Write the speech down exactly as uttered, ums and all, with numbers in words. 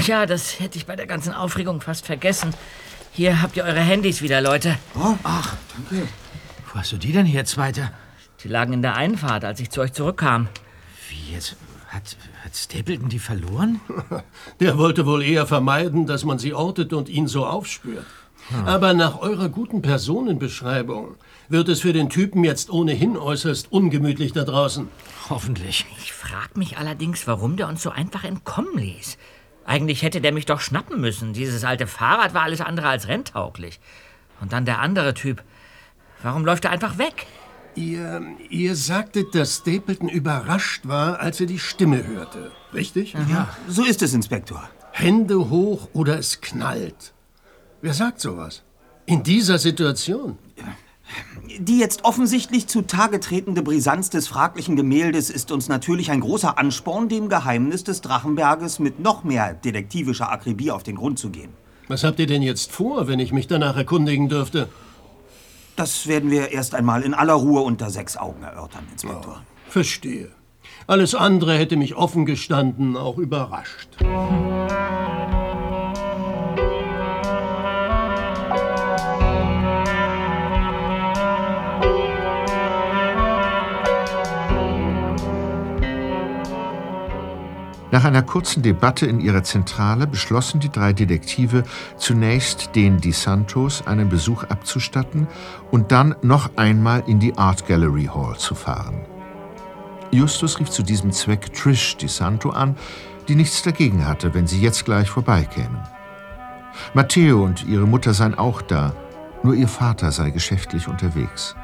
ja, das hätte ich bei der ganzen Aufregung fast vergessen. Hier habt ihr eure Handys wieder, Leute. Oh, ach, danke. Wo hast du die denn her, Zweiter? Die lagen in der Einfahrt, als ich zu euch zurückkam. Wie jetzt? Hat, hat Stapleton die verloren? Der wollte wohl eher vermeiden, dass man sie ortet und ihn so aufspürt. Hm. Aber nach eurer guten Personenbeschreibung wird es für den Typen jetzt ohnehin äußerst ungemütlich da draußen. Hoffentlich. Ich frag mich allerdings, warum der uns so einfach entkommen ließ. Eigentlich hätte der mich doch schnappen müssen. Dieses alte Fahrrad war alles andere als renntauglich. Und dann der andere Typ. Warum läuft er einfach weg? Ihr, ihr sagtet, dass Stapleton überrascht war, als er die Stimme hörte. Richtig? Mhm. Ja, so ist es, Inspektor. Hände hoch oder es knallt. Wer sagt sowas? In dieser Situation? Die jetzt offensichtlich zutage tretende Brisanz des fraglichen Gemäldes ist uns natürlich ein großer Ansporn, dem Geheimnis des Drachenberges mit noch mehr detektivischer Akribie auf den Grund zu gehen. Was habt ihr denn jetzt vor, wenn ich mich danach erkundigen dürfte? Das werden wir erst einmal in aller Ruhe unter sechs Augen erörtern, Inspektor. Oh, verstehe. Alles andere hätte mich offen gestanden auch überrascht. Nach einer kurzen Debatte in ihrer Zentrale beschlossen die drei Detektive, zunächst den Di Santos einen Besuch abzustatten und dann noch einmal in die Art Gallery Hall zu fahren. Justus rief zu diesem Zweck Trish Di Santo an, die nichts dagegen hatte, wenn sie jetzt gleich vorbeikämen. Matteo und ihre Mutter seien auch da, nur ihr Vater sei geschäftlich unterwegs.